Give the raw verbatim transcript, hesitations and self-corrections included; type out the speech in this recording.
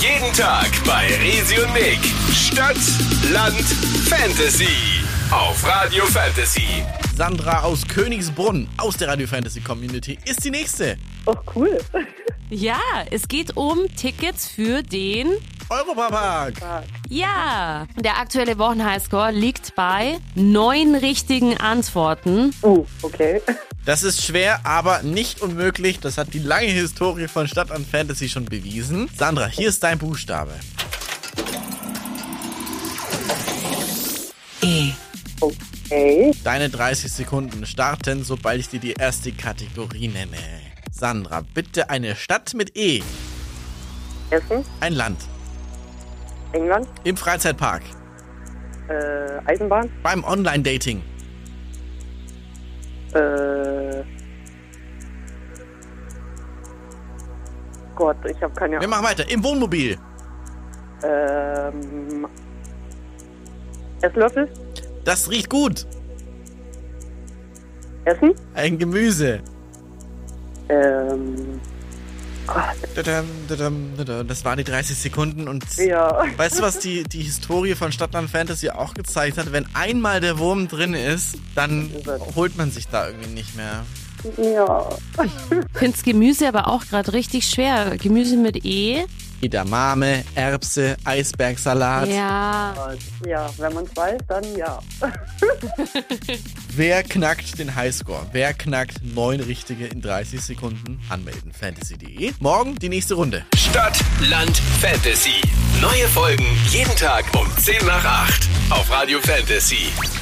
Jeden Tag bei Resi und Nick. Stadt, Land, Fantasy. Auf Radio Fantasy. Sandra aus Königsbrunn aus der Radio Fantasy Community ist die nächste. Oh, cool. Ja, es geht um Tickets für den... Europapark. Ja, der aktuelle Wochenhighscore liegt bei neun richtigen Antworten. Oh, okay. Das ist schwer, aber nicht unmöglich. Das hat die lange Historie von Stadt an Fantasy schon bewiesen. Sandra, hier ist dein Buchstabe. E. Okay. Deine dreißig Sekunden starten, sobald ich dir die erste Kategorie nenne. Sandra, bitte eine Stadt mit E. Essen, Ein Land. England, Im Freizeitpark. äh, Eisenbahn, Beim Online-Dating. äh, Gott, ich habe keine Wir Ahnung. machen weiter. Im Wohnmobil. Ähm, Esslöffel, Das riecht gut. Essen, Ein Gemüse. ähm, Gott, Dadam, dadam, dadam. Das waren die dreißig Sekunden und ja, weißt du, was die, die Historie von Stadtland Fantasy auch gezeigt hat? Wenn einmal der Wurm drin ist, dann holt man sich da irgendwie nicht mehr. ja, Ich finde Gemüse aber auch gerade richtig schwer. Gemüse mit E. Edamame, Erbse, Eisbergsalat. Ja. ja, wenn man es weiß, dann ja. Wer knackt den Highscore? Wer knackt neun richtige in dreißig Sekunden? Anmelden fantasy punkt de. Morgen die nächste Runde. Stadt, Land, Fantasy. Neue Folgen jeden Tag um zehn nach acht. Auf Radio Fantasy.